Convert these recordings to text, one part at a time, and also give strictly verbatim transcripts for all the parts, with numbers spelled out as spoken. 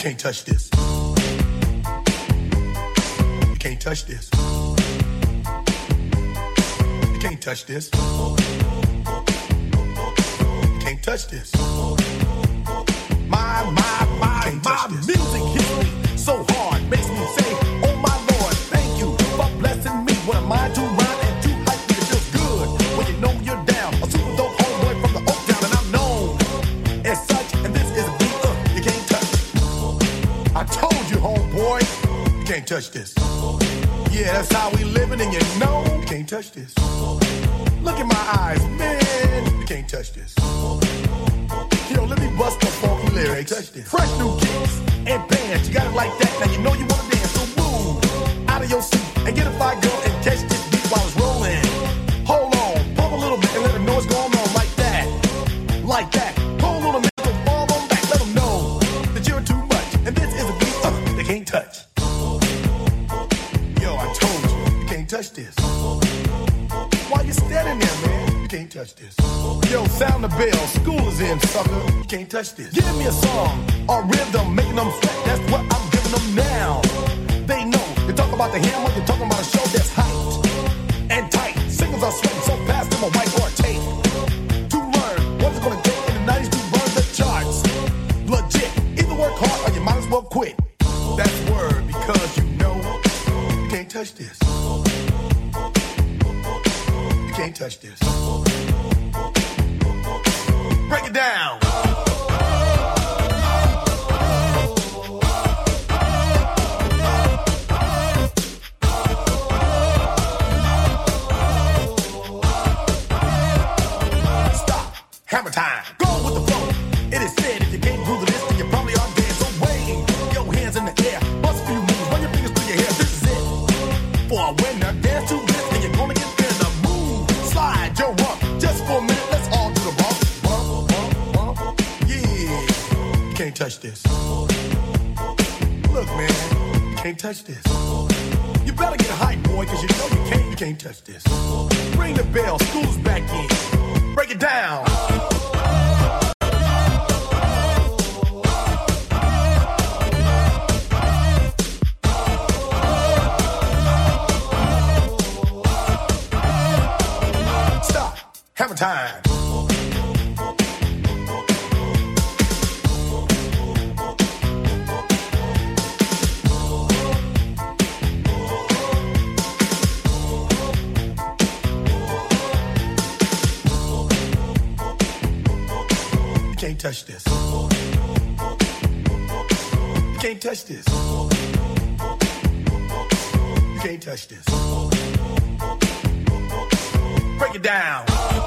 can't touch this. You can't touch this. You can't touch this. You can't touch this. My, my, my, my music hits me so hard, makes me say, oh my Lord, thank you for blessing me. What am I to rhyme and to hype me? It feels good when you know you're down. A super dope homeboy from the Oak Town, and I'm known as such. And this is a beat uh, you can't touch. I told you, homeboy, you can't touch this. Yeah, that's how we living, and you know you can't touch this. Look in my eyes, man, you can't touch this. Yo, let me bust the funky lyrics. Fresh new kicks and bands, you got it like that. Now you know you wanna dance, so move out of your seat and get a fire girl and catch this beat while it's rolling. Hold on, pump a little bit and let them know what's going on like that, like that. Hold on a minute, so fall on back, let them know that you're too much. And this is a beat uh, they can't touch. Yo, I told you, you can't touch this. Why you standing there, man? You can't touch this. Yo, sound the bell, school is in, sucker. You can't touch this. Give me a song or rhythm, making them sweat. That's what I'm giving them now. They know. You talk about the hammer, you're talking about a show that's hyped and tight. Singles are sweating so fast, them a whiteboard tape. To learn what's it gonna take in the nineties to run the charts. Legit. Either work hard or you might as well quit. That's word because you know you can't touch this. You can't touch this. Break it down. Stop. Hammer time. Go with the flow. It is said if you can't groove this, then you probably are dead. So wave your hands in the air. Bust a few moves. Run your fingers through your hair. This is it. For a winner, dance to this, and you're gonna get there. The move. Slide your rump. Just for a minute, let's all do the bump. Bump, bump, bump. Yeah. You can't touch this. Look, man. You can't touch this. You better get hype, boy, because you know you can't, you can't touch this. Ring the bell. School's back in. Break it down. Stop. Hammer time. You can't touch this. You can't touch this. You can't touch this. Break it down.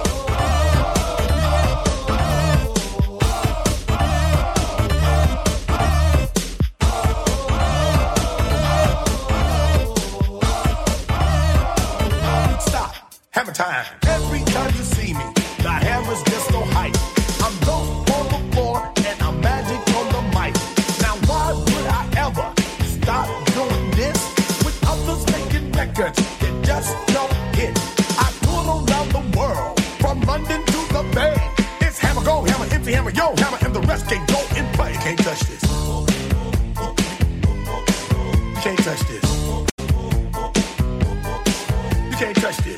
Stop. Hammer time. Every time you see me, the hammer's just so hype. I'm dope on the floor and I'm magic on the mic. Now why would I ever stop doing this with others making records that just don't hit? I tour around the world from London to the Bay. It's hammer, go hammer, empty hammer, yo hammer, and the rest can go in play. You can't touch this. You can't touch this. You can't touch this.